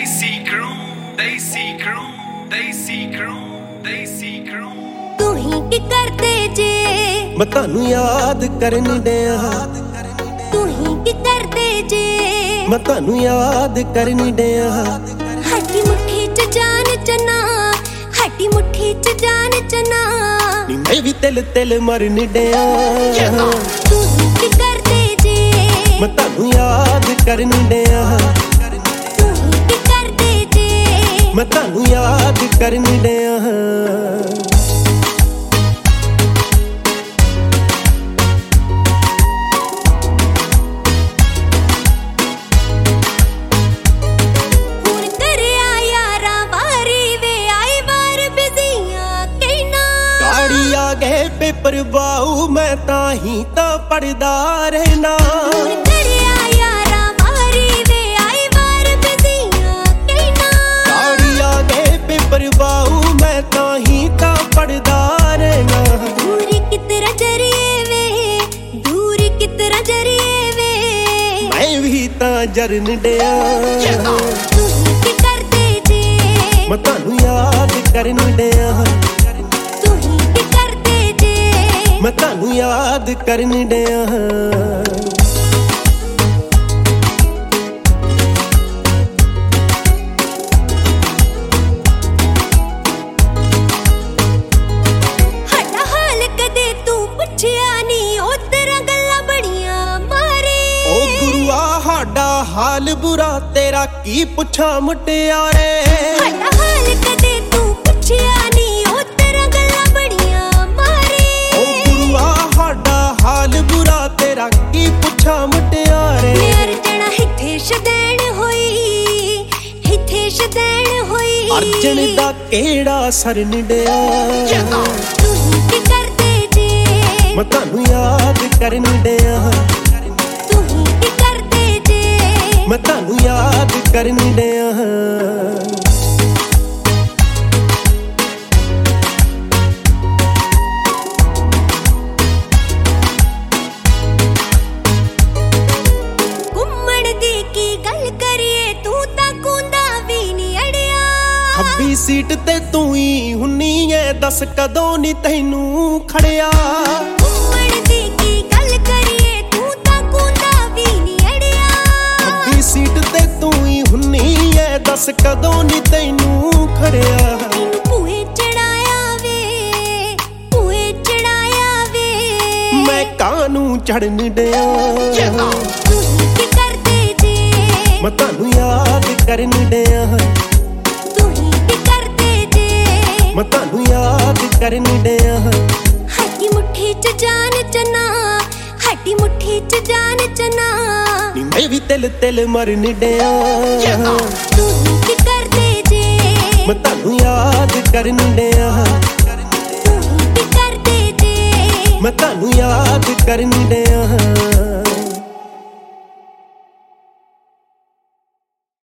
तू ही की करते जे मैं तानू याद करन दिया तू ही की करते जे मैं तानू याद करन दिया हटी मुट्ठी च जान चना हटी मुट्ठी च जान चना नी मैं भी तिल तिल मरन दिया तू ही की करते जे मैं तानू याद करन दिया तू ही की करते जे मैं तानू याद करन दिया पेपर बाऊ मैं ताही ता पढ़दा रहना पेपर बाऊ मैं ताही ता पढ़दा रहना दूर कितना जरिए वे दूर कितना जरिए वे मैं भी ता जरन दिया तू ही की करते जे मैं तानू याद करन दिया मैं तानू याद करन दिया हटा हाल कदे तू पुछया नी ओ तेरा गल्ला बड़ियां मारे ओ गुरुआ हाडा हाल बुरा तेरा की पुछा मुटियारे हटा हाल कदे तू पुछया नी ओ तेरा गल्ला बड़ियां मारे ओ गुरुआ हाडा हाल बुरा तेरा की पुछा मुटियारे अर्जन हिथे शदैन होई अर्जन दा केड़ा सरन दिया तू ही की करते जे मैं तानू याद करन दिया तू ही की करते जे मैं तानू याद करन दिया खब्बी सीट ते तू ही हुन्नी ऐ दस कदों नी तैनू खड़िया घुम्मण दी की गल करिए तू तां कूंदा वी नी अड़िया खब्बी सीट ते तू ही हुन्नी ऐ दस कदों नी तैनू खड़िया भूए चढ़ाया वे मैं कानू चढ़न दिया तू ही की करते जे मैं तानू याद करन दिया मैं तानू याद करन दिया हटी मुट्ठी च जान चना हटी मुट्ठी च जान चना नी मैं भी तिल तिल मरन दिया तू ही की करते जे मैं तानू याद करन दिया तू ही की करते जे मैं तानू याद करन दिया।